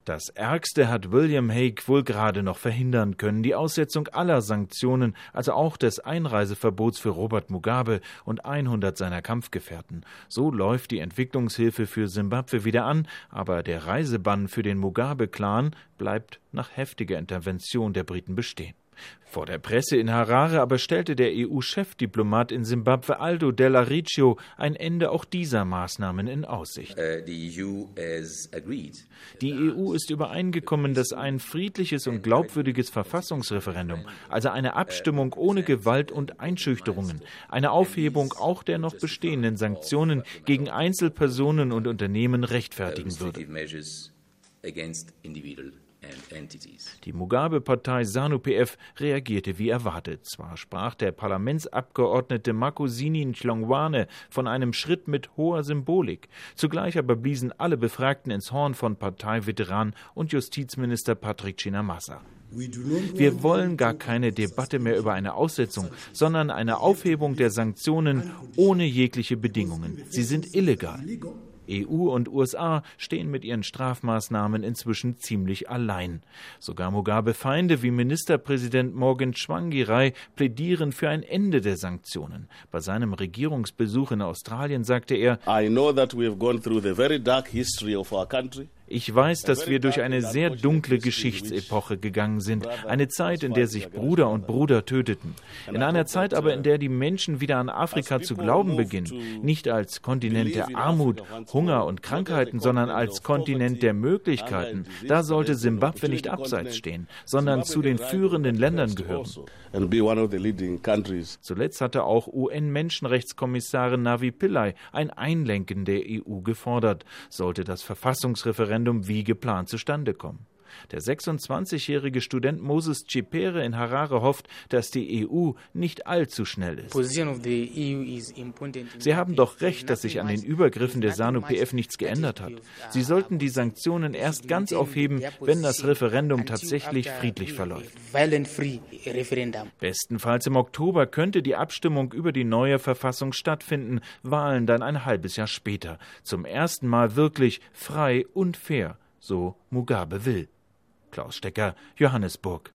Das Ärgste hat William Hague wohl gerade noch verhindern können, die Aussetzung aller Sanktionen, also auch des Einreiseverbots für Robert Mugabe und 100 seiner Kampfgefährten. So läuft die Entwicklungshilfe für Simbabwe wieder an, aber der Reisebann für den Mugabe-Clan bleibt nach heftiger Intervention der Briten bestehen. Vor der Presse in Harare aber stellte der EU-Chefdiplomat in Simbabwe Aldo Della Riccio ein Ende auch dieser Maßnahmen in Aussicht. Die EU ist übereingekommen, dass ein friedliches und glaubwürdiges Verfassungsreferendum, also eine Abstimmung ohne Gewalt und Einschüchterungen, eine Aufhebung auch der noch bestehenden Sanktionen gegen Einzelpersonen und Unternehmen rechtfertigen würde. Die Mugabe-Partei ZANU-PF reagierte wie erwartet. Zwar sprach der Parlamentsabgeordnete Makhosini Hlongwane von einem Schritt mit hoher Symbolik. Zugleich aber bliesen alle Befragten ins Horn von Parteiveteran und Justizminister Patrick Chinamasa. Wir wollen gar keine Debatte mehr über eine Aussetzung, sondern eine Aufhebung der Sanktionen ohne jegliche Bedingungen. Sie sind illegal. EU und USA stehen mit ihren Strafmaßnahmen inzwischen ziemlich allein. Sogar Mugabe-Feinde wie Ministerpräsident Morgan Tsvangirai plädieren für ein Ende der Sanktionen. Bei seinem Regierungsbesuch in Australien sagte er: I know that we have gone through the very dark history of our country. Ich weiß, dass wir durch eine sehr dunkle Geschichtsepoche gegangen sind, eine Zeit, in der sich Bruder und Bruder töteten. In einer Zeit aber, in der die Menschen wieder an Afrika zu glauben beginnen, nicht als Kontinent der Armut, Hunger und Krankheiten, sondern als Kontinent der Möglichkeiten. Da sollte Simbabwe nicht abseits stehen, sondern zu den führenden Ländern gehören. Zuletzt hatte auch UN-Menschenrechtskommissarin Navi Pillay ein Einlenken der EU gefordert, sollte das Verfassungsreferendum wie geplant zustande kommen. Der 26-jährige Student Moses Chipere in Harare hofft, dass die EU nicht allzu schnell ist. Sie haben doch recht, dass sich an den Übergriffen der ZANU-PF nichts geändert hat. Sie sollten die Sanktionen erst ganz aufheben, wenn das Referendum tatsächlich friedlich verläuft. Bestenfalls im Oktober könnte die Abstimmung über die neue Verfassung stattfinden, Wahlen dann ein halbes Jahr später. Zum ersten Mal wirklich frei und fair, so Mugabe will. Klaus Stecker, Johannesburg.